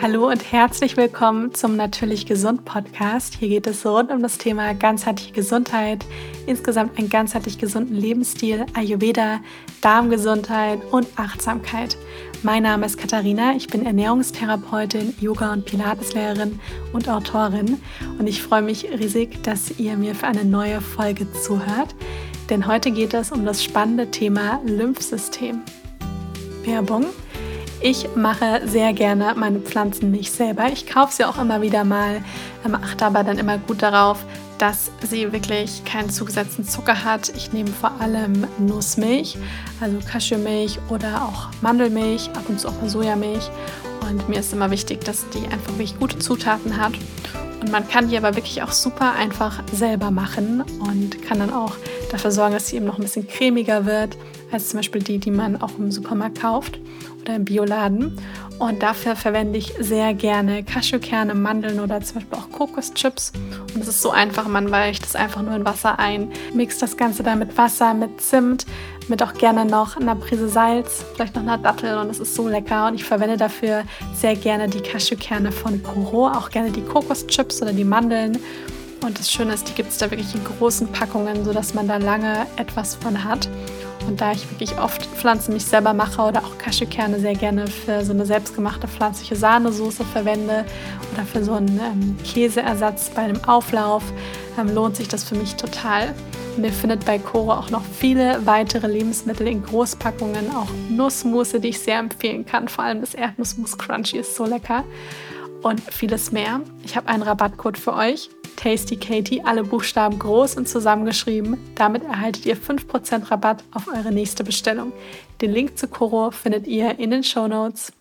Hallo und herzlich willkommen zum Natürlich Gesund Podcast. Hier geht es rund um das Thema ganzheitliche Gesundheit, insgesamt einen ganzheitlich gesunden Lebensstil, Ayurveda, Darmgesundheit und Achtsamkeit. Mein Name ist Katharina, ich bin Ernährungstherapeutin, Yoga- und Pilateslehrerin und Autorin und ich freue mich riesig, dass ihr mir für eine neue Folge zuhört, denn heute geht es um das spannende Thema Lymphsystem. Werbung. Ich mache sehr gerne meine Pflanzenmilch selber. Ich kaufe sie auch immer wieder mal, achte aber dann immer gut darauf, dass sie wirklich keinen zugesetzten Zucker hat. Ich nehme vor allem Nussmilch, also Cashewmilch oder auch Mandelmilch, ab und zu auch mal Sojamilch. Und mir ist immer wichtig, dass die einfach wirklich gute Zutaten hat. Und man kann die aber wirklich auch super einfach selber machen und kann dann auch dafür sorgen, dass sie eben noch ein bisschen cremiger wird, als zum Beispiel die man auch im Supermarkt kauft oder im Bioladen. Und dafür verwende ich sehr gerne Cashewkerne, Mandeln oder zum Beispiel auch Kokoschips. Und es ist so einfach, man weicht das einfach nur in Wasser ein, mixt das Ganze dann mit Wasser, mit Zimt, mit auch gerne noch einer Prise Salz, vielleicht noch einer Dattel und es ist so lecker. Und ich verwende dafür sehr gerne die Cashewkerne von Koro, auch gerne die Kokoschips oder die Mandeln. Und das Schöne ist, die gibt es da wirklich in großen Packungen, sodass man da lange etwas von hat. Und da ich wirklich oft Pflanzenmilch selber mache oder auch Cashewkerne sehr gerne für so eine selbstgemachte pflanzliche Sahnesoße verwende oder für so einen Käseersatz bei einem Auflauf, lohnt sich das für mich total. Und ihr findet bei Koro auch noch viele weitere Lebensmittel in Großpackungen, auch Nussmusse, die ich sehr empfehlen kann. Vor allem das Erdnussmus Crunchy ist so lecker und vieles mehr. Ich habe einen Rabattcode für euch. TastyKatie, alle Buchstaben groß und zusammengeschrieben. Damit erhaltet ihr 5% Rabatt auf eure nächste Bestellung. Den Link zu Koro findet ihr in den Shownotes.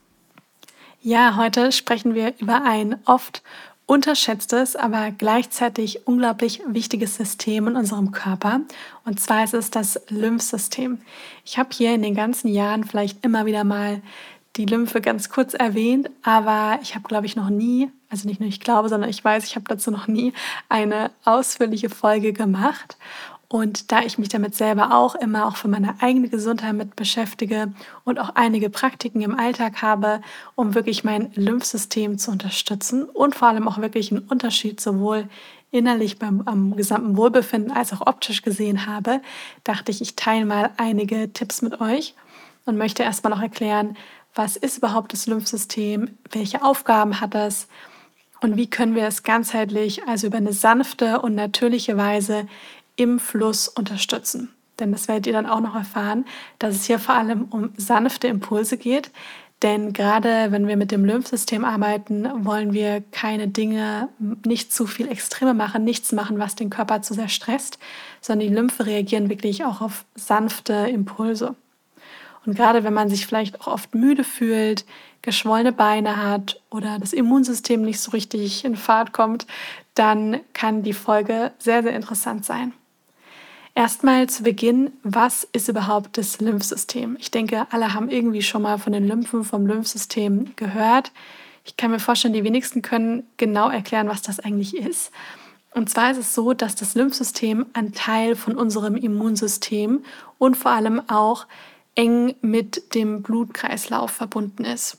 Ja, heute sprechen wir über ein oft unterschätztes, aber gleichzeitig unglaublich wichtiges System in unserem Körper. Und zwar ist es das Lymphsystem. Ich habe hier in den ganzen Jahren vielleicht immer wieder mal die Lymphe ganz kurz erwähnt, aber ich habe, glaube ich, noch nie, also nicht nur ich glaube, sondern ich weiß, ich habe dazu noch nie eine ausführliche Folge gemacht. Und da ich mich damit selber auch immer auch für meine eigene Gesundheit mit beschäftige und auch einige Praktiken im Alltag habe, um wirklich mein Lymphsystem zu unterstützen und vor allem auch wirklich einen Unterschied sowohl innerlich am gesamten Wohlbefinden als auch optisch gesehen habe, dachte ich, ich teile mal einige Tipps mit euch und möchte erstmal noch erklären, was ist überhaupt das Lymphsystem? Welche Aufgaben hat es? Und wie können wir es ganzheitlich, also über eine sanfte und natürliche Weise im Fluss unterstützen? Denn das werdet ihr dann auch noch erfahren, dass es hier vor allem um sanfte Impulse geht. Denn gerade wenn wir mit dem Lymphsystem arbeiten, wollen wir keine Dinge, nicht zu viel Extreme machen, nichts machen, was den Körper zu sehr stresst, sondern die Lymphe reagieren wirklich auch auf sanfte Impulse. Und gerade wenn man sich vielleicht auch oft müde fühlt, geschwollene Beine hat oder das Immunsystem nicht so richtig in Fahrt kommt, dann kann die Folge sehr, sehr interessant sein. Erstmal zu Beginn, was ist überhaupt das Lymphsystem? Ich denke, alle haben irgendwie schon mal von den Lymphen, vom Lymphsystem gehört. Ich kann mir vorstellen, die wenigsten können genau erklären, was das eigentlich ist. Und zwar ist es so, dass das Lymphsystem ein Teil von unserem Immunsystem und vor allem auch eng mit dem Blutkreislauf verbunden ist.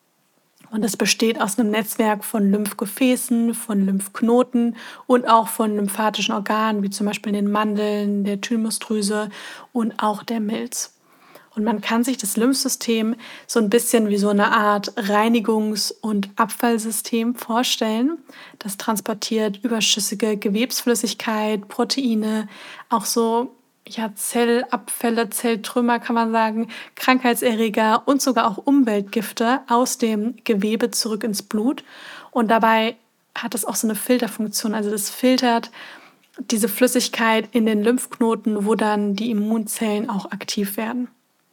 Und es besteht aus einem Netzwerk von Lymphgefäßen, von Lymphknoten und auch von lymphatischen Organen, wie zum Beispiel den Mandeln, der Thymusdrüse und auch der Milz. Und man kann sich das Lymphsystem so ein bisschen wie so eine Art Reinigungs- und Abfallsystem vorstellen. Das transportiert überschüssige Gewebsflüssigkeit, Proteine, auch so Zellabfälle, Zelltrümmer kann man sagen, Krankheitserreger und sogar auch Umweltgifte aus dem Gewebe zurück ins Blut. Und dabei hat es auch so eine Filterfunktion, also das filtert diese Flüssigkeit in den Lymphknoten, wo dann die Immunzellen auch aktiv werden.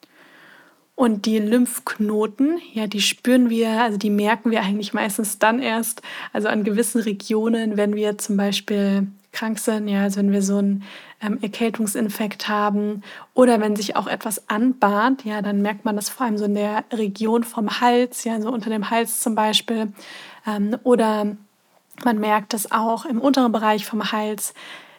Und die Lymphknoten, ja, die spüren wir, also die merken wir eigentlich meistens dann erst, also an gewissen Regionen, wenn wir zum Beispiel krank sind, ja, also wenn wir so einen Erkältungsinfekt haben oder wenn sich auch etwas anbahnt, ja, dann merkt man das vor allem so in der Region vom Hals, ja, so unter dem Hals zum Beispiel, oder man merkt das auch im unteren Bereich vom Hals.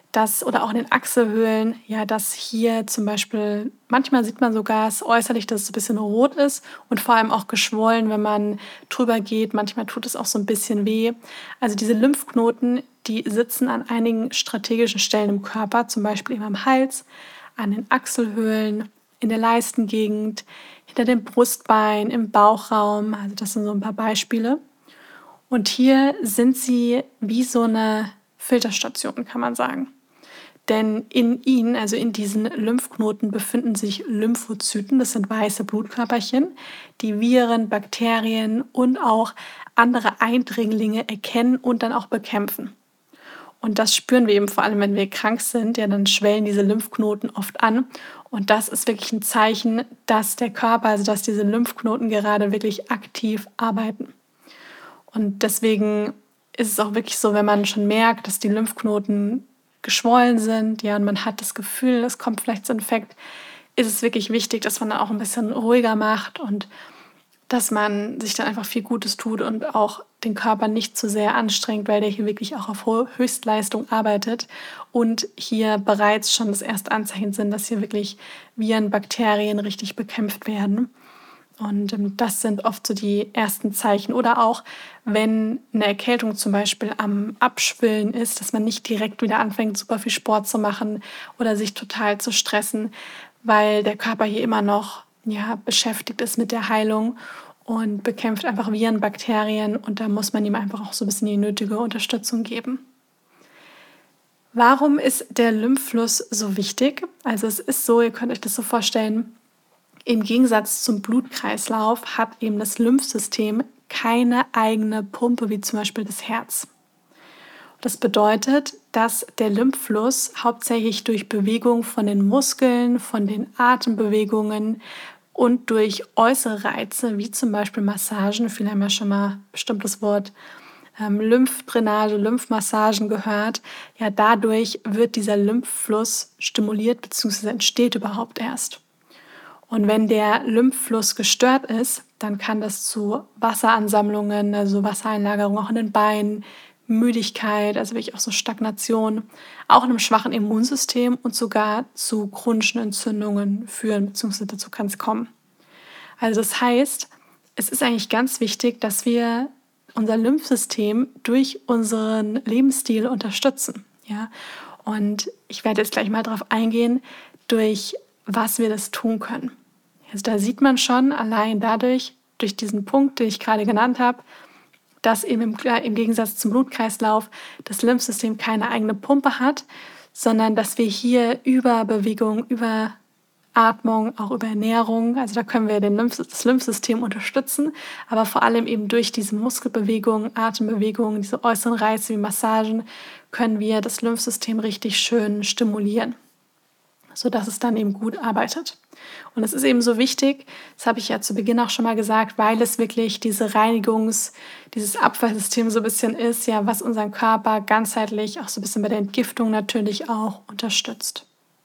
oder auch in den Achselhöhlen, ja, dass hier zum Beispiel, manchmal sieht man sogar es äußerlich, dass es ein bisschen rot ist und vor allem auch geschwollen, wenn man drüber geht. Manchmal tut es auch so ein bisschen weh. Also diese Lymphknoten, die sitzen an einigen strategischen Stellen im Körper, zum Beispiel eben am Hals, an den Achselhöhlen, in der Leistengegend, hinter dem Brustbein, im Bauchraum. Also das sind so ein paar Beispiele. Und hier sind sie wie so eine Filterstation, kann man sagen. Denn in ihnen, also in diesen Lymphknoten, befinden sich Lymphozyten. Das sind weiße Blutkörperchen, die Viren, Bakterien und auch andere Eindringlinge erkennen und dann auch bekämpfen. Und das spüren wir eben vor allem, wenn wir krank sind. Ja, dann schwellen diese Lymphknoten oft an. Und das ist wirklich ein Zeichen, dass der Körper, also dass diese Lymphknoten gerade wirklich aktiv arbeiten. Und deswegen ist es auch wirklich so, wenn man schon merkt, dass die Lymphknoten geschwollen sind, ja, und man hat das Gefühl, es kommt vielleicht zu Infekt, ist es wirklich wichtig, dass man dann auch ein bisschen ruhiger macht und dass man sich dann einfach viel Gutes tut und auch den Körper nicht zu sehr anstrengt, weil der hier wirklich auch auf hohe Höchstleistung arbeitet und hier bereits schon das erste Anzeichen sind, dass hier wirklich Viren, Bakterien richtig bekämpft werden. Und das sind oft so die ersten Zeichen. Oder auch, wenn eine Erkältung zum Beispiel am Abschwillen ist, dass man nicht direkt wieder anfängt, super viel Sport zu machen oder sich total zu stressen, weil der Körper hier immer noch beschäftigt ist mit der Heilung und bekämpft einfach Viren, Bakterien. Und da muss man ihm einfach auch so ein bisschen die nötige Unterstützung geben. Warum ist der Lymphfluss so wichtig? Also es ist so, ihr könnt euch das so vorstellen, im Gegensatz zum Blutkreislauf hat eben das Lymphsystem keine eigene Pumpe, wie zum Beispiel das Herz. Das bedeutet, dass der Lymphfluss hauptsächlich durch Bewegung von den Muskeln, von den Atembewegungen und durch äußere Reize, wie zum Beispiel Massagen, viele haben ja schon mal bestimmt das Wort Lymphdrainage, Lymphmassagen gehört, ja, dadurch wird dieser Lymphfluss stimuliert bzw. entsteht überhaupt erst. Und wenn der Lymphfluss gestört ist, dann kann das zu Wasseransammlungen, also Wassereinlagerung auch in den Beinen, Müdigkeit, also wirklich auch so Stagnation, auch einem schwachen Immunsystem und sogar zu chronischen Entzündungen führen, beziehungsweise dazu kann es kommen. Also das heißt, es ist eigentlich ganz wichtig, dass wir unser Lymphsystem durch unseren Lebensstil unterstützen. Ja? Und ich werde jetzt gleich mal darauf eingehen, durch was wir das tun können. Also da sieht man schon allein dadurch, durch diesen Punkt, den ich gerade genannt habe, dass eben im Gegensatz zum Blutkreislauf das Lymphsystem keine eigene Pumpe hat, sondern dass wir hier über Bewegung, über Atmung, auch über Ernährung, also da können wir das Lymphsystem unterstützen, aber vor allem eben durch diese Muskelbewegungen, Atembewegungen, diese äußeren Reize wie Massagen, können wir das Lymphsystem richtig schön stimulieren, sodass es dann eben gut arbeitet. Und es ist eben so wichtig, das habe ich ja zu Beginn auch schon mal gesagt, weil es wirklich dieses Abwehrsystem so ein bisschen ist, ja, was unseren Körper ganzheitlich, auch so ein bisschen bei der Entgiftung natürlich auch unterstützt.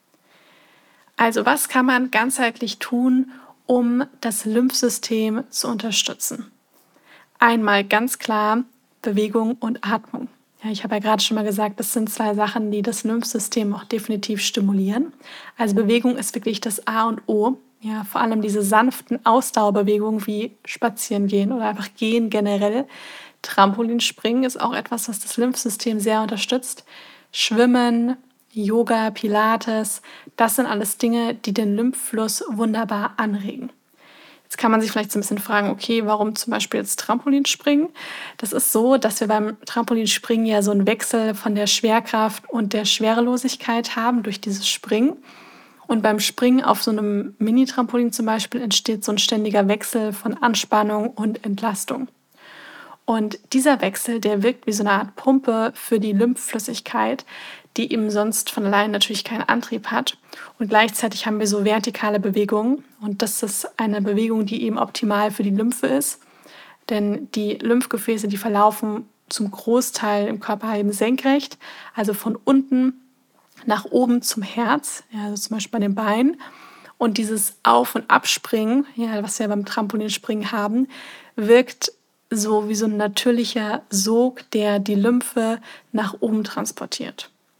Also was kann man ganzheitlich tun, um das Lymphsystem zu unterstützen? Einmal ganz klar Bewegung und Atmung. Ja, ich habe ja gerade schon mal gesagt, das sind zwei Sachen, die das Lymphsystem auch definitiv stimulieren. Also Bewegung ist wirklich das A und O. Ja, vor allem diese sanften Ausdauerbewegungen wie Spazieren gehen oder einfach gehen generell. Trampolinspringen ist auch etwas, was das Lymphsystem sehr unterstützt. Schwimmen, Yoga, Pilates, das sind alles Dinge, die den Lymphfluss wunderbar anregen. Jetzt kann man sich vielleicht so ein bisschen fragen, okay, warum zum Beispiel jetzt Trampolinspringen? Das ist so, dass wir beim Trampolinspringen ja so einen Wechsel von der Schwerkraft und der Schwerelosigkeit haben durch dieses Springen. Und beim Springen auf so einem Mini-Trampolin zum Beispiel entsteht so ein ständiger Wechsel von Anspannung und Entlastung. Und dieser Wechsel, der wirkt wie so eine Art Pumpe für die Lymphflüssigkeit, die eben sonst von allein natürlich keinen Antrieb hat. Und gleichzeitig haben wir so vertikale Bewegungen. Und das ist eine Bewegung, die eben optimal für die Lymphe ist. Denn die Lymphgefäße, die verlaufen zum Großteil im Körper eben senkrecht, also von unten nach oben zum Herz, ja, also zum Beispiel bei den Beinen. Und dieses Auf- und Abspringen, ja, was wir beim Trampolinspringen haben, wirkt so wie so ein natürlicher Sog, der die Lymphe nach oben transportiert.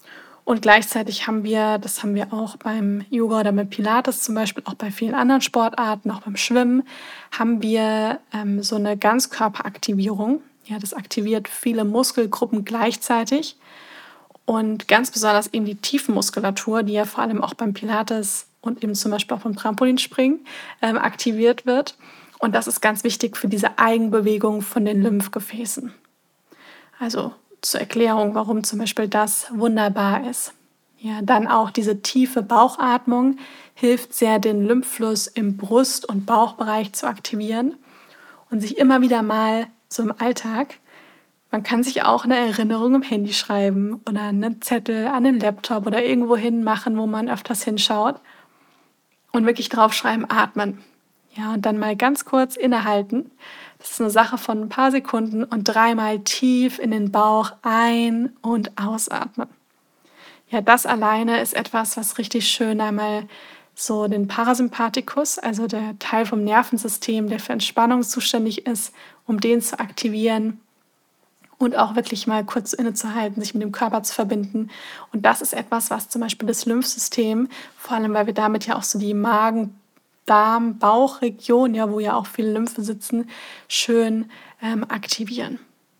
Und gleichzeitig das haben wir auch beim Yoga oder beim Pilates zum Beispiel, auch bei vielen anderen Sportarten, auch beim Schwimmen, haben wir so eine Ganzkörperaktivierung. Ja, das aktiviert viele Muskelgruppen gleichzeitig und ganz besonders eben die Tiefenmuskulatur, die ja vor allem auch beim Pilates und eben zum Beispiel auch beim Trampolinspringen aktiviert wird. Und das ist ganz wichtig für diese Eigenbewegung von den Lymphgefäßen. Also zur Erklärung, warum zum Beispiel das wunderbar ist. Ja, dann auch diese tiefe Bauchatmung hilft sehr, den Lymphfluss im Brust- und Bauchbereich zu aktivieren und sich immer wieder mal so im Alltag, man kann sich auch eine Erinnerung im Handy schreiben oder einen Zettel an den Laptop oder irgendwo hin machen, wo man öfters hinschaut und wirklich draufschreiben, atmen. Ja, und dann mal ganz kurz innehalten. Das ist eine Sache von ein paar Sekunden und 3-mal tief in den Bauch ein- und ausatmen. Ja, das alleine ist etwas, was richtig schön einmal so den Parasympathikus, also der Teil vom Nervensystem, der für Entspannung zuständig ist, um den zu aktivieren und auch wirklich mal kurz innezuhalten, sich mit dem Körper zu verbinden. Und das ist etwas, was zum Beispiel das Lymphsystem, vor allem weil wir damit ja auch so die Magen, Darm, Bauchregion, ja, wo ja auch viele Lymphe sitzen, schön aktivieren.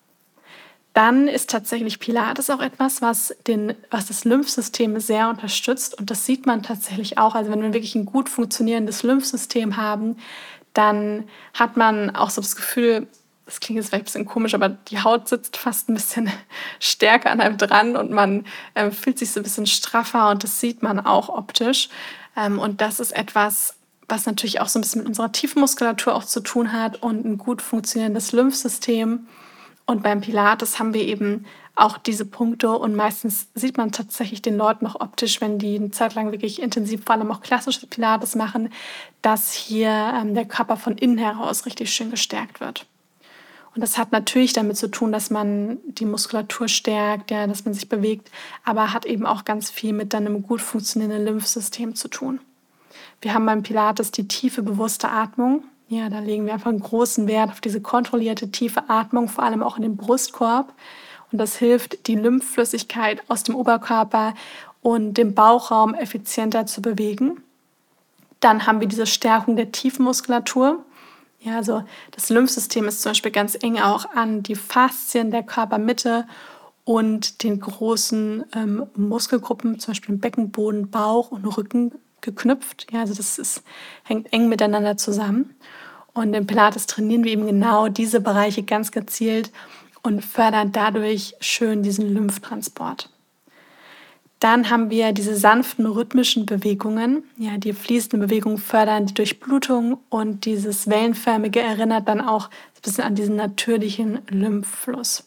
Dann ist tatsächlich Pilates auch etwas, was das Lymphsystem sehr unterstützt. Und das sieht man tatsächlich auch. Also wenn wir wirklich ein gut funktionierendes Lymphsystem haben, dann hat man auch so das Gefühl, das klingt jetzt vielleicht ein bisschen komisch, aber die Haut sitzt fast ein bisschen stärker an einem dran und man fühlt sich so ein bisschen straffer und das sieht man auch optisch. Und das ist etwas, was natürlich auch so ein bisschen mit unserer Tiefenmuskulatur auch zu tun hat und ein gut funktionierendes Lymphsystem. Und beim Pilates haben wir eben auch diese Punkte und meistens sieht man tatsächlich den Leuten noch optisch, wenn die eine Zeit lang wirklich intensiv, vor allem auch klassisches Pilates machen, dass hier der Körper von innen heraus richtig schön gestärkt wird. Und das hat natürlich damit zu tun, dass man die Muskulatur stärkt, ja, dass man sich bewegt, aber hat eben auch ganz viel mit einem gut funktionierenden Lymphsystem zu tun. Wir haben beim Pilates die tiefe, bewusste Atmung. Ja, da legen wir einfach einen großen Wert auf diese kontrollierte, tiefe Atmung, vor allem auch in den Brustkorb. Und das hilft, die Lymphflüssigkeit aus dem Oberkörper und dem Bauchraum effizienter zu bewegen. Dann haben wir diese Stärkung der Tiefenmuskulatur. Ja, also das Lymphsystem ist zum Beispiel ganz eng auch an die Faszien der Körpermitte und den großen Muskelgruppen, zum Beispiel im Beckenboden, Bauch und Rücken geknüpft. Ja, also hängt eng miteinander zusammen. Und im Pilates trainieren wir eben genau diese Bereiche ganz gezielt und fördern dadurch schön diesen Lymphtransport. Dann haben wir diese sanften rhythmischen Bewegungen. Ja, die fließenden Bewegungen fördern die Durchblutung und dieses wellenförmige erinnert dann auch ein bisschen an diesen natürlichen Lymphfluss.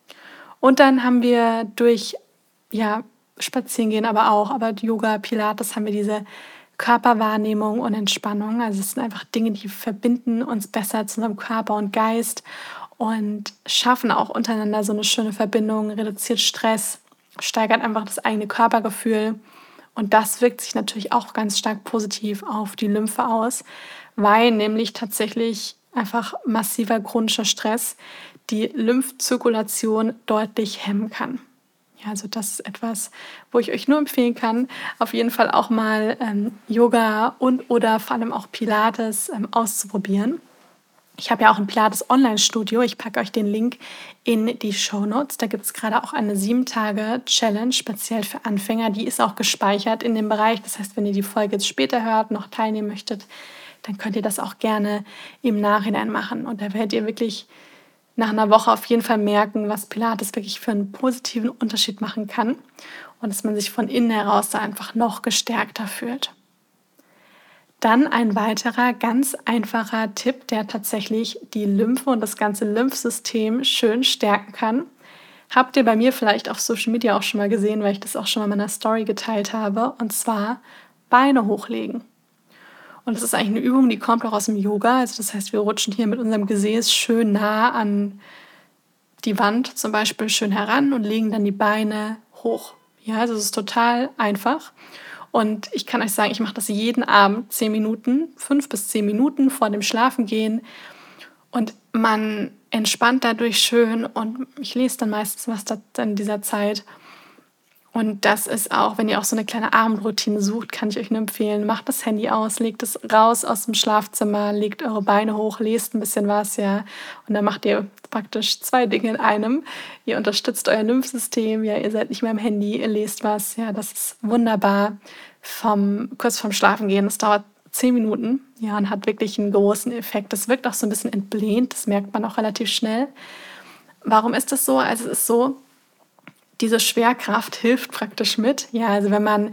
Und dann haben wir durch Spazierengehen aber Yoga, Pilates haben wir diese Körperwahrnehmung und Entspannung. Also es sind einfach Dinge, die verbinden uns besser zu unserem Körper und Geist und schaffen auch untereinander so eine schöne Verbindung, reduziert Stress, steigert einfach das eigene Körpergefühl. Und das wirkt sich natürlich auch ganz stark positiv auf die Lymphe aus, weil nämlich tatsächlich einfach massiver chronischer Stress die Lymphzirkulation deutlich hemmen kann. Ja, also das ist etwas, wo ich euch nur empfehlen kann, auf jeden Fall auch mal Yoga oder vor allem auch Pilates auszuprobieren. Ich habe ja auch ein Pilates-Online-Studio. Ich packe euch den Link in die Shownotes. Da gibt es gerade auch eine 7-Tage-Challenge, speziell für Anfänger. Die ist auch gespeichert in dem Bereich. Das heißt, wenn ihr die Folge jetzt später hört, noch teilnehmen möchtet, dann könnt ihr das auch gerne im Nachhinein machen. Und da werdet ihr wirklich nach einer Woche auf jeden Fall merken, was Pilates wirklich für einen positiven Unterschied machen kann und dass man sich von innen heraus da einfach noch gestärkter fühlt. Dann ein weiterer ganz einfacher Tipp, der tatsächlich die Lymphe und das ganze Lymphsystem schön stärken kann. Habt ihr bei mir vielleicht auf Social Media auch schon mal gesehen, weil ich das auch schon mal in meiner Story geteilt habe, und zwar Beine hochlegen. Und das ist eigentlich eine Übung, die kommt auch aus dem Yoga. Also das heißt, wir rutschen hier mit unserem Gesäß schön nah an die Wand zum Beispiel schön heran und legen dann die Beine hoch. Ja, also es ist total einfach. Und ich kann euch sagen, ich mache das jeden Abend 10 Minuten, 5 bis 10 Minuten vor dem Schlafengehen. Und man entspannt dadurch schön und ich lese dann meistens was in dieser Zeit. Und das ist auch, wenn ihr auch so eine kleine Abendroutine sucht, kann ich euch nur empfehlen, macht das Handy aus, legt es raus aus dem Schlafzimmer, legt eure Beine hoch, lest ein bisschen was, ja. Und dann macht ihr praktisch 2 Dinge in einem. Ihr unterstützt euer Lymphsystem, ja, ihr seid nicht mehr am Handy, ihr lest was, ja, das ist wunderbar. Kurz vorm Schlafengehen, das dauert 10 Minuten, ja, und hat wirklich einen großen Effekt. Das wirkt auch so ein bisschen entblähnt, das merkt man auch relativ schnell. Warum ist das so? Also es ist so, diese Schwerkraft hilft praktisch mit. Ja, also wenn man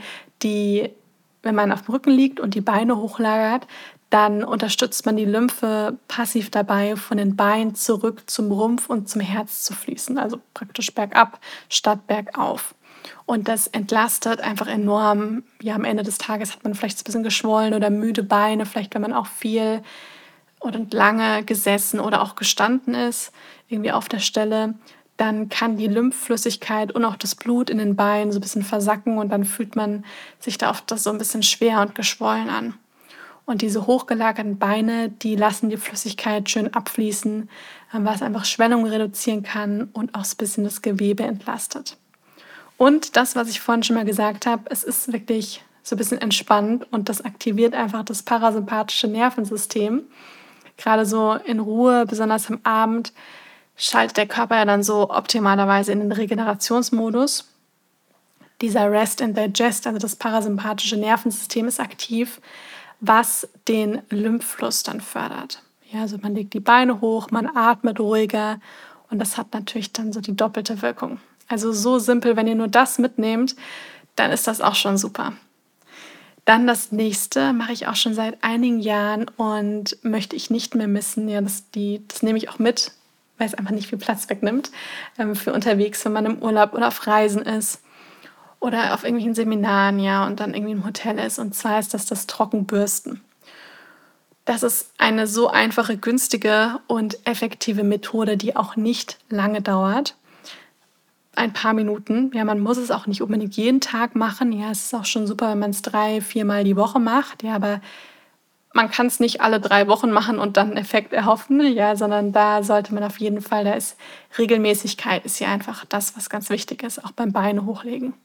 auf dem Rücken liegt und die Beine hochlagert, dann unterstützt man die Lymphe passiv dabei, von den Beinen zurück zum Rumpf und zum Herz zu fließen. Also praktisch bergab statt bergauf. Und das entlastet einfach enorm. Ja, am Ende des Tages hat man vielleicht ein bisschen geschwollen oder müde Beine, vielleicht wenn man auch viel und lange gesessen oder auch gestanden ist, irgendwie auf der Stelle, dann kann die Lymphflüssigkeit und auch das Blut in den Beinen so ein bisschen versacken und dann fühlt man sich da oft so ein bisschen schwer und geschwollen an. Und diese hochgelagerten Beine, die lassen die Flüssigkeit schön abfließen, was einfach Schwellungen reduzieren kann und auch so ein bisschen das Gewebe entlastet. Und das, was ich vorhin schon mal gesagt habe, es ist wirklich so ein bisschen entspannt und das aktiviert einfach das parasympathische Nervensystem. Gerade so in Ruhe, besonders am Abend, schaltet der Körper ja dann so optimalerweise in den Regenerationsmodus. Dieser Rest and Digest, also das parasympathische Nervensystem, ist aktiv, was den Lymphfluss dann fördert. Ja, also man legt die Beine hoch, man atmet ruhiger und das hat natürlich dann so die doppelte Wirkung. Also so simpel, wenn ihr nur das mitnehmt, dann ist das auch schon super. Dann das nächste mache ich auch schon seit einigen Jahren und möchte ich nicht mehr missen. Ja, das nehme ich auch mit, weil es einfach nicht viel Platz wegnimmt für unterwegs, wenn man im Urlaub oder auf Reisen ist oder auf irgendwelchen Seminaren, ja, und dann irgendwie im Hotel ist. Und zwar ist das Trockenbürsten. Das ist eine so einfache, günstige und effektive Methode, die auch nicht lange dauert. Ein paar Minuten. Ja, man muss es auch nicht unbedingt jeden Tag machen. Ja, es ist auch schon super, wenn man es 3-4 Mal die Woche macht. Ja, aber man kann es nicht alle 3 Wochen machen und dann einen Effekt erhoffen. Ja, sondern da sollte man auf jeden Fall, Regelmäßigkeit ist ja einfach das, was ganz wichtig ist, auch beim Beine hochlegen.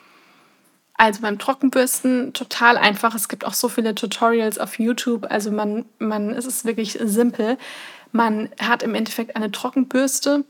Also beim Trockenbürsten total einfach. Es gibt auch so viele Tutorials auf YouTube. Also es ist wirklich simpel. Man hat im Endeffekt eine Trockenbürste.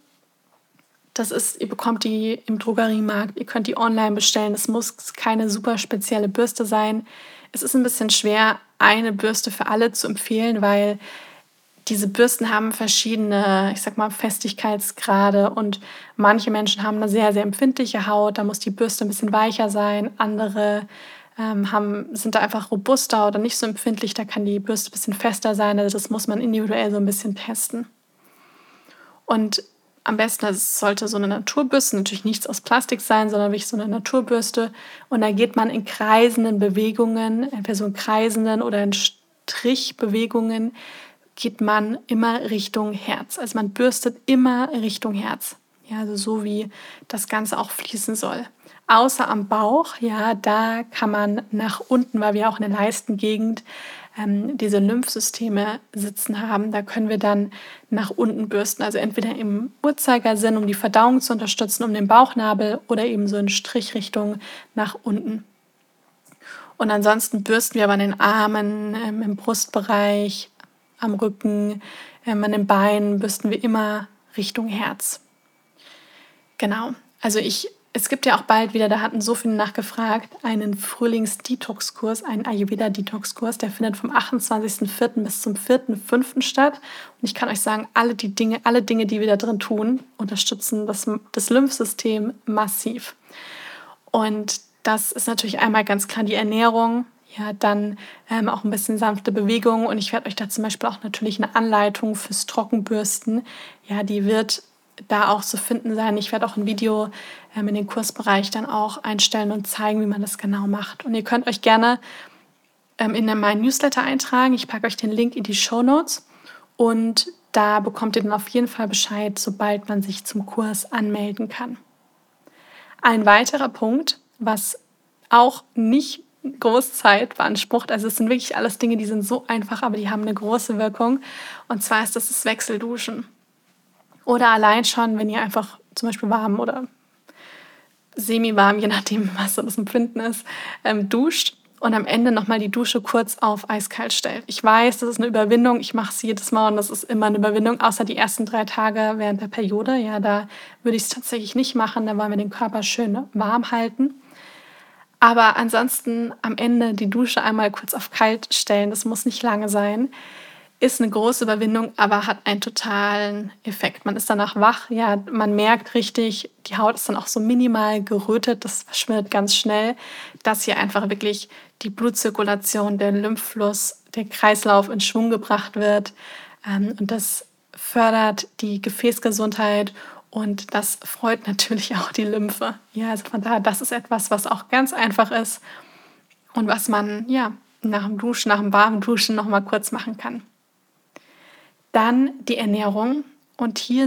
Ihr bekommt die im Drogeriemarkt, ihr könnt die online bestellen. Es muss keine super spezielle Bürste sein. Es ist ein bisschen schwer, eine Bürste für alle zu empfehlen, weil diese Bürsten haben verschiedene, ich sag mal, Festigkeitsgrade und manche Menschen haben eine sehr, sehr empfindliche Haut. Da muss die Bürste ein bisschen weicher sein. Andere sind da einfach robuster oder nicht so empfindlich. Da kann die Bürste ein bisschen fester sein. Also das muss man individuell so ein bisschen testen. Und am besten, es sollte so eine Naturbürste, natürlich nichts aus Plastik sein, sondern wirklich so eine Naturbürste. Und da geht man in kreisenden Bewegungen, entweder so in kreisenden oder in Strichbewegungen, geht man immer Richtung Herz. Also man bürstet immer Richtung Herz. Ja, also so wie das Ganze auch fließen soll. Außer am Bauch, ja, da kann man nach unten, weil wir auch in der Leistengegend diese Lymphsysteme sitzen haben. Da können wir dann nach unten bürsten, also entweder im Uhrzeigersinn, um die Verdauung zu unterstützen, um den Bauchnabel oder eben so in Strichrichtung nach unten. Und ansonsten bürsten wir aber an den Armen, im Brustbereich, am Rücken, an den Beinen bürsten wir immer Richtung Herz. Genau, also es gibt ja auch bald wieder, da hatten so viele nachgefragt, einen Frühlings-Detox-Kurs, einen Ayurveda-Detox-Kurs, der findet vom 28.04. bis zum 4.05. statt. Und ich kann euch sagen, alle Dinge, die wir da drin tun, unterstützen das Lymphsystem massiv. Und das ist natürlich einmal ganz klar die Ernährung, ja, dann auch ein bisschen sanfte Bewegung. Und ich werde euch da zum Beispiel auch natürlich eine Anleitung fürs Trockenbürsten, ja, die wird da auch zu finden sein. Ich werde auch ein Video in den Kursbereich dann auch einstellen und zeigen, wie man das genau macht. Und ihr könnt euch gerne in meinen Newsletter eintragen. Ich packe euch den Link in die Shownotes und da bekommt ihr dann auf jeden Fall Bescheid, sobald man sich zum Kurs anmelden kann. Ein weiterer Punkt, was auch nicht groß Zeit beansprucht, also es sind wirklich alles Dinge, die sind so einfach, aber die haben eine große Wirkung. Und zwar ist das Wechselduschen. Oder allein schon, wenn ihr einfach zum Beispiel warm oder semi-warm, je nachdem, was so das Empfinden ist, duscht und am Ende nochmal die Dusche kurz auf eiskalt stellt. Ich weiß, das ist eine Überwindung. Ich mache es jedes Mal und das ist immer eine Überwindung, außer die ersten 3 Tage während der Periode. Ja, da würde ich es tatsächlich nicht machen. Da wollen wir den Körper schön warm halten. Aber ansonsten am Ende die Dusche einmal kurz auf kalt stellen. Das muss nicht lange sein. Ist eine große Überwindung, aber hat einen totalen Effekt. Man ist danach wach, ja, man merkt richtig, die Haut ist dann auch so minimal gerötet, das verschwindet ganz schnell, dass hier einfach wirklich die Blutzirkulation, der Lymphfluss, der Kreislauf in Schwung gebracht wird. Und das fördert die Gefäßgesundheit und das freut natürlich auch die Lymphe. Ja, also von daher, das ist etwas, was auch ganz einfach ist und was man ja nach dem Duschen, nach dem warmen Duschen noch mal kurz machen kann. Dann die Ernährung. Und hier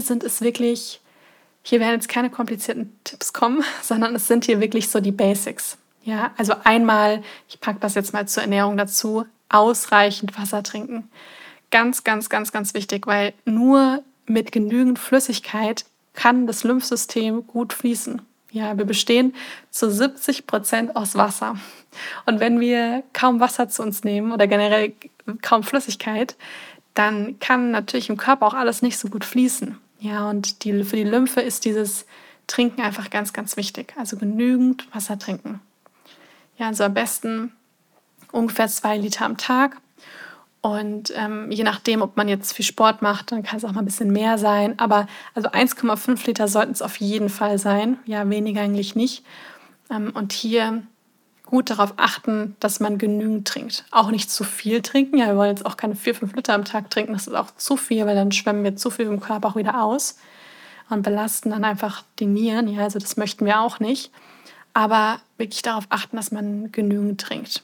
werden jetzt keine komplizierten Tipps kommen, sondern es sind hier wirklich so die Basics. Ja, also einmal, ich packe das jetzt mal zur Ernährung dazu, ausreichend Wasser trinken. Ganz, ganz, ganz, ganz wichtig, weil nur mit genügend Flüssigkeit kann das Lymphsystem gut fließen. Ja, wir bestehen zu 70% aus Wasser. Und wenn wir kaum Wasser zu uns nehmen oder generell kaum Flüssigkeit, dann kann natürlich im Körper auch alles nicht so gut fließen. Ja, und für die Lymphe ist dieses Trinken einfach ganz, ganz wichtig. Also genügend Wasser trinken. Ja, also am besten ungefähr 2 Liter am Tag. Und je nachdem, ob man jetzt viel Sport macht, dann kann es auch mal ein bisschen mehr sein. Aber also 1,5 Liter sollten es auf jeden Fall sein. Ja, weniger eigentlich nicht. Und hier gut darauf achten, dass man genügend trinkt. Auch nicht zu viel trinken. Ja, wir wollen jetzt auch keine 4-5 Liter am Tag trinken. Das ist auch zu viel, weil dann schwemmen wir zu viel im Körper auch wieder aus und belasten dann einfach die Nieren. Ja, also das möchten wir auch nicht. Aber wirklich darauf achten, dass man genügend trinkt.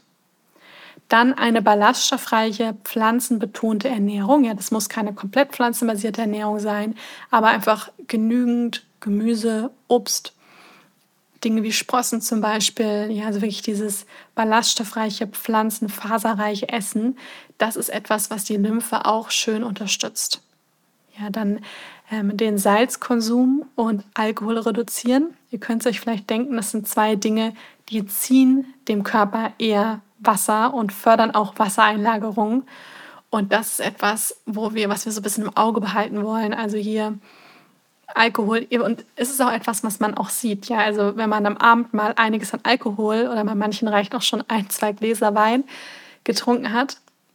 Dann eine ballaststoffreiche, pflanzenbetonte Ernährung. Ja, das muss keine komplett pflanzenbasierte Ernährung sein, aber einfach genügend Gemüse, Obst, Dinge wie Sprossen zum Beispiel, ja, also wirklich dieses ballaststoffreiche, pflanzenfaserreiche Essen, das ist etwas, was die Lymphe auch schön unterstützt. Ja, dann den Salzkonsum und Alkohol reduzieren. Ihr könnt euch vielleicht denken, das sind 2 Dinge, die ziehen dem Körper eher Wasser und fördern auch Wassereinlagerung. Und das ist etwas, was wir so ein bisschen im Auge behalten wollen. Also hier Alkohol, und es ist auch etwas, was man auch sieht. Ja, also wenn man am Abend mal einiges an Alkohol oder bei manchen reicht auch schon 1-2 Gläser Wein getrunken hat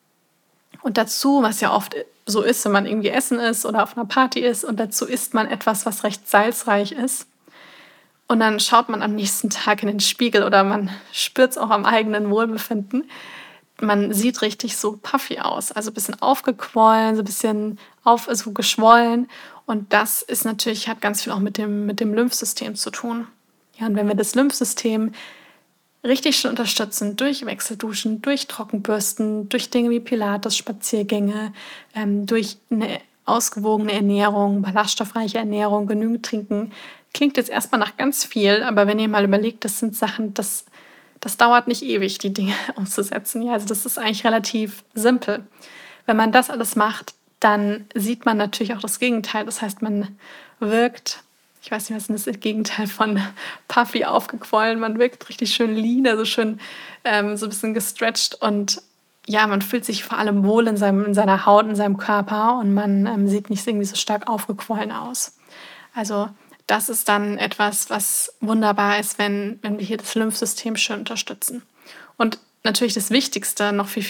und dazu, was ja oft so ist, wenn man irgendwie essen ist oder auf einer Party ist und dazu isst man etwas, was recht salzreich ist und dann schaut man am nächsten Tag in den Spiegel oder man spürt es auch am eigenen Wohlbefinden. Man sieht richtig so puffy aus, also ein bisschen aufgequollen, so ein bisschen so geschwollen. Und das ist natürlich, hat ganz viel auch mit dem Lymphsystem zu tun. Ja, und wenn wir das Lymphsystem richtig schön unterstützen, durch Wechselduschen, durch Trockenbürsten, durch Dinge wie Pilates, Spaziergänge, durch eine ausgewogene Ernährung, ballaststoffreiche Ernährung, genügend trinken, klingt jetzt erstmal nach ganz viel, aber wenn ihr mal überlegt, das sind Sachen, das dauert nicht ewig, die Dinge umzusetzen. Ja, also das ist eigentlich relativ simpel. Wenn man das alles macht, dann sieht man natürlich auch das Gegenteil. Das heißt, man wirkt, ich weiß nicht, was ist das Gegenteil von puffy, aufgequollen, man wirkt richtig schön lean, also schön so ein bisschen gestretched und ja, man fühlt sich vor allem wohl in seiner Haut, in seinem Körper und man sieht nicht irgendwie so stark aufgequollen aus. Also das ist dann etwas, was wunderbar ist, wenn wir hier das Lymphsystem schön unterstützen. Und natürlich das Wichtigste, noch viel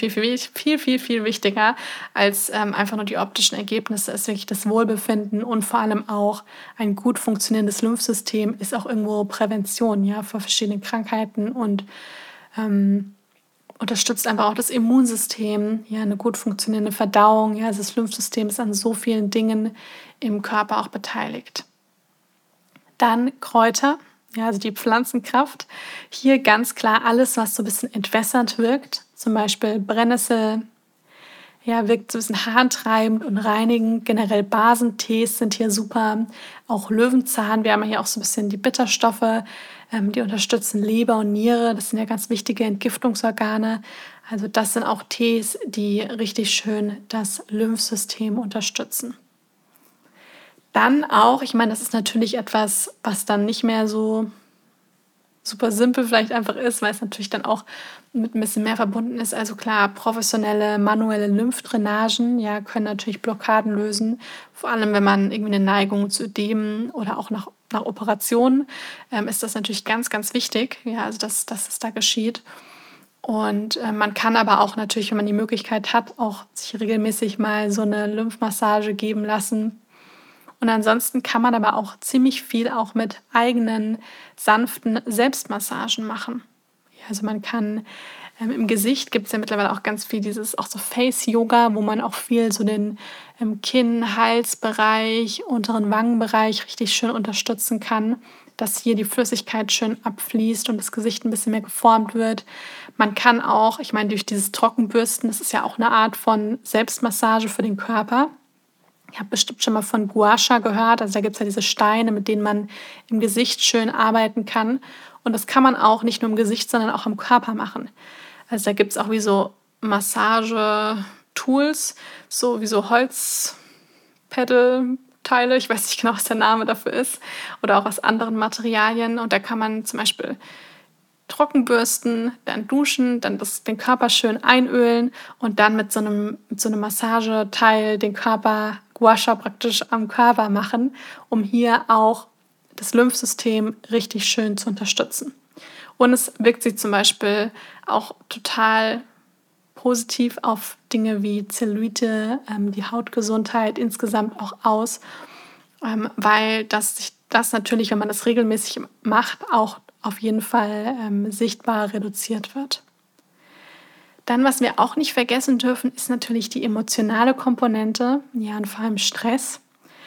wichtiger als einfach nur die optischen Ergebnisse, ist wirklich das Wohlbefinden und vor allem auch ein gut funktionierendes Lymphsystem ist auch irgendwo Prävention, ja, vor verschiedenen Krankheiten und unterstützt einfach auch das Immunsystem, ja, eine gut funktionierende Verdauung, ja, also das Lymphsystem ist an so vielen Dingen im Körper auch beteiligt. Dann Kräuter, ja, also die Pflanzenkraft. Hier ganz klar alles, was so ein bisschen entwässernd wirkt. Zum Beispiel Brennnessel, ja, wirkt so ein bisschen haartreibend und reinigend. Generell Basentees sind hier super. Auch Löwenzahn, wir haben hier auch so ein bisschen die Bitterstoffe, die unterstützen Leber und Niere. Das sind ja ganz wichtige Entgiftungsorgane. Also das sind auch Tees, die richtig schön das Lymphsystem unterstützen. Dann auch, ich meine, das ist natürlich etwas, was dann nicht mehr so super simpel vielleicht einfach ist, weil es natürlich dann auch mit ein bisschen mehr verbunden ist. Also klar, professionelle manuelle Lymphdrainagen, ja, können natürlich Blockaden lösen. Vor allem, wenn man irgendwie eine Neigung zu Ödemen oder auch nach Operationen, ist das natürlich ganz, ganz wichtig, ja, also dass es da geschieht. Und man kann aber auch natürlich, wenn man die Möglichkeit hat, auch sich regelmäßig mal so eine Lymphmassage geben lassen. Und ansonsten kann man aber auch ziemlich viel auch mit eigenen sanften Selbstmassagen machen. Ja, also man kann im Gesicht gibt es ja mittlerweile auch ganz viel dieses auch so Face-Yoga, wo man auch viel so den Kinn-, Halsbereich, unteren Wangenbereich richtig schön unterstützen kann, dass hier die Flüssigkeit schön abfließt und das Gesicht ein bisschen mehr geformt wird. Man kann auch, ich meine, durch dieses Trockenbürsten, das ist ja auch eine Art von Selbstmassage für den Körper. Ich habe bestimmt schon mal von Gua Sha gehört. Also da gibt es ja diese Steine, mit denen man im Gesicht schön arbeiten kann. Und das kann man auch nicht nur im Gesicht, sondern auch am Körper machen. Also da gibt es auch wie so Massage-Tools, so wie so Holzpedal-Teile. Ich weiß nicht genau, was der Name dafür ist. Oder auch aus anderen Materialien. Und da kann man zum Beispiel trocken bürsten, dann duschen, dann den Körper schön einölen und dann mit so einem Massageteil den Körper Gua Sha praktisch am Körper machen, um hier auch das Lymphsystem richtig schön zu unterstützen. Und es wirkt sich zum Beispiel auch total positiv auf Dinge wie Zellulite, die Hautgesundheit insgesamt auch aus, weil das natürlich, wenn man das regelmäßig macht, auch auf jeden Fall sichtbar reduziert wird. Dann, was wir auch nicht vergessen dürfen, ist natürlich die emotionale Komponente, ja, und vor allem Stress.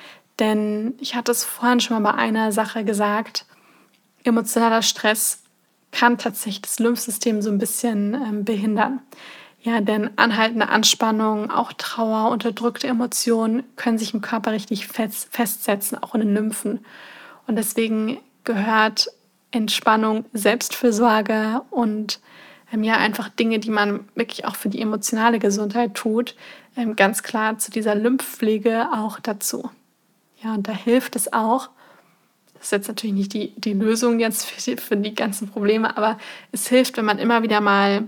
Denn ich hatte es vorhin schon mal bei einer Sache gesagt, emotionaler Stress kann tatsächlich das Lymphsystem so ein bisschen behindern. Ja, denn anhaltende Anspannung, auch Trauer, unterdrückte Emotionen können sich im Körper richtig festsetzen, auch in den Lymphen. Und deswegen gehört Entspannung, Selbstfürsorge und ja, einfach Dinge, die man wirklich auch für die emotionale Gesundheit tut, ganz klar zu dieser Lymphpflege auch dazu. Ja, und da hilft es auch, das ist jetzt natürlich nicht die Lösung jetzt für die ganzen Probleme, aber es hilft, wenn man immer wieder mal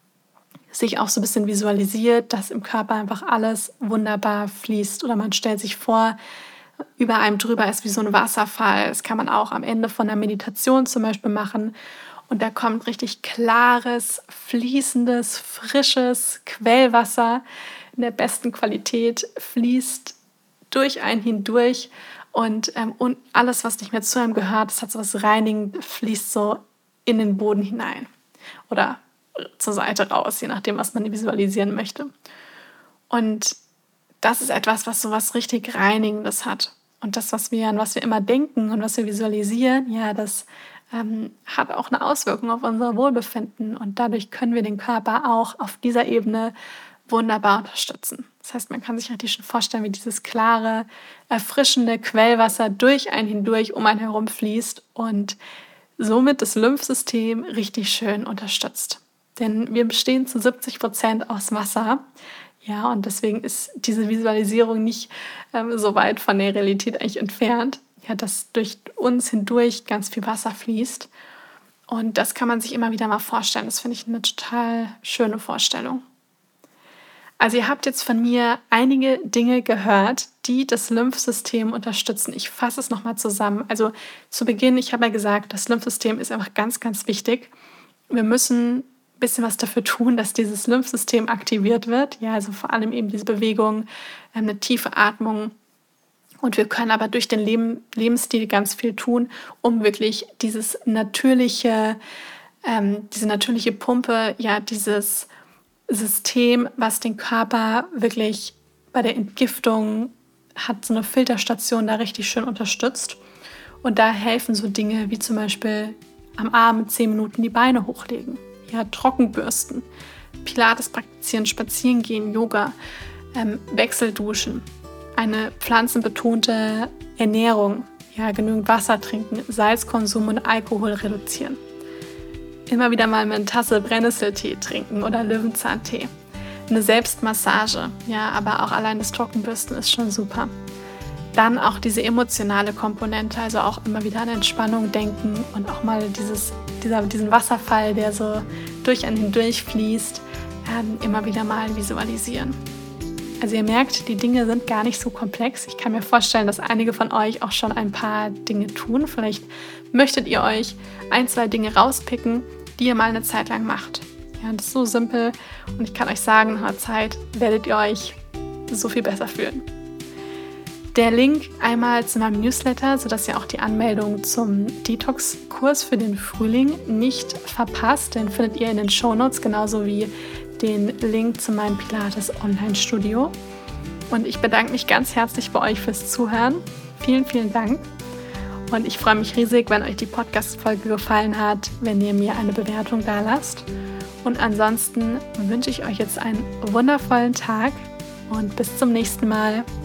sich auch so ein bisschen visualisiert, dass im Körper einfach alles wunderbar fließt. Oder man stellt sich vor, über einem drüber ist wie so ein Wasserfall. Das kann man auch am Ende von der Meditation zum Beispiel machen. Und da kommt richtig klares, fließendes, frisches Quellwasser in der besten Qualität, fließt durch einen hindurch. Und alles, was nicht mehr zu einem gehört, das hat so was Reinigendes, fließt so in den Boden hinein. Oder zur Seite raus, je nachdem, was man visualisieren möchte. Und das ist etwas, was so was richtig Reinigendes hat. Und das, an was wir immer denken und was wir visualisieren, ja, das hat auch eine Auswirkung auf unser Wohlbefinden. Und dadurch können wir den Körper auch auf dieser Ebene wunderbar unterstützen. Das heißt, man kann sich richtig schon vorstellen, wie dieses klare, erfrischende Quellwasser durch einen hindurch um einen herum fließt und somit das Lymphsystem richtig schön unterstützt. Denn wir bestehen zu 70% aus Wasser. Ja, und deswegen ist diese Visualisierung nicht so weit von der Realität eigentlich entfernt. Ja, dass durch uns hindurch ganz viel Wasser fließt. Und das kann man sich immer wieder mal vorstellen. Das finde ich eine total schöne Vorstellung. Also ihr habt jetzt von mir einige Dinge gehört, die das Lymphsystem unterstützen. Ich fasse es nochmal zusammen. Also zu Beginn, ich habe ja gesagt, das Lymphsystem ist einfach ganz, ganz wichtig. Wir müssen ein bisschen was dafür tun, dass dieses Lymphsystem aktiviert wird. Ja, also vor allem eben diese Bewegung, eine tiefe Atmung. Und wir können aber durch den Lebensstil ganz viel tun, um wirklich diese natürliche Pumpe, ja, dieses System, was den Körper wirklich bei der Entgiftung hat, so eine Filterstation da richtig schön unterstützt. Und da helfen so Dinge wie zum Beispiel am Abend 10 Minuten die Beine hochlegen, ja, Trockenbürsten, Pilates praktizieren, spazieren gehen, Yoga, Wechselduschen, eine pflanzenbetonte Ernährung, ja, genügend Wasser trinken, Salzkonsum und Alkohol reduzieren. Immer wieder mal eine Tasse Brennnesseltee trinken oder Löwenzahntee. Eine Selbstmassage, ja, aber auch allein das Trockenbürsten ist schon super. Dann auch diese emotionale Komponente, also auch immer wieder an Entspannung denken und auch mal diesen Wasserfall, der so durch einen hindurchfließt, immer wieder mal visualisieren. Also ihr merkt, die Dinge sind gar nicht so komplex. Ich kann mir vorstellen, dass einige von euch auch schon ein paar Dinge tun. Vielleicht möchtet ihr euch 1, 2 Dinge rauspicken, die ihr mal eine Zeit lang macht. Ja, das ist so simpel und ich kann euch sagen, nach einer Zeit werdet ihr euch so viel besser fühlen. Der Link einmal zu meinem Newsletter, sodass ihr auch die Anmeldung zum Detox-Kurs für den Frühling nicht verpasst. Den findet ihr in den Shownotes, genauso wie den Link zu meinem Pilates-Online-Studio. Und ich bedanke mich ganz herzlich bei euch fürs Zuhören. Vielen, vielen Dank. Und ich freue mich riesig, wenn euch die Podcast-Folge gefallen hat, wenn ihr mir eine Bewertung da lasst. Und ansonsten wünsche ich euch jetzt einen wundervollen Tag und bis zum nächsten Mal.